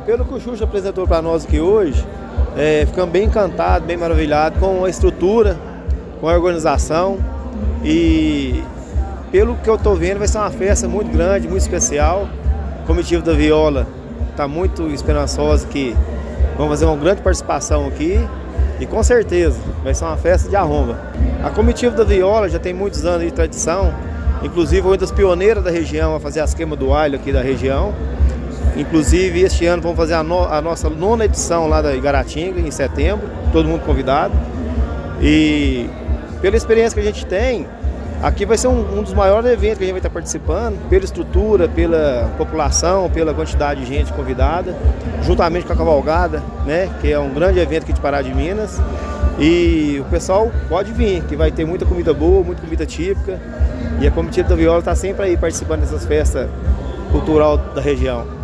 pelo que o Xuxa apresentou para nós aqui hoje, ficamos bem encantados, bem maravilhados com a estrutura, com a organização e pelo que eu estou vendo vai ser uma festa muito grande, muito especial. O Comitiva da Viola está muito esperançoso que vamos fazer uma grande participação aqui e com certeza vai ser uma festa de arromba. A Comitiva da Viola já tem muitos anos de tradição, inclusive foi uma das pioneiras da região a fazer as queimas do alho aqui da região. Inclusive este ano vamos fazer a nossa 9ª edição lá da Igaratinga, em setembro, todo mundo convidado. E pela experiência que a gente tem, aqui vai ser um dos maiores eventos que a gente vai estar participando, pela estrutura, pela população, pela quantidade de gente convidada, juntamente com a cavalgada, né, que é um grande evento aqui de Pará de Minas. E o pessoal pode vir, que vai ter muita comida boa, muita comida típica. E a Comitiva da Viola está sempre aí participando dessas festas culturais da região.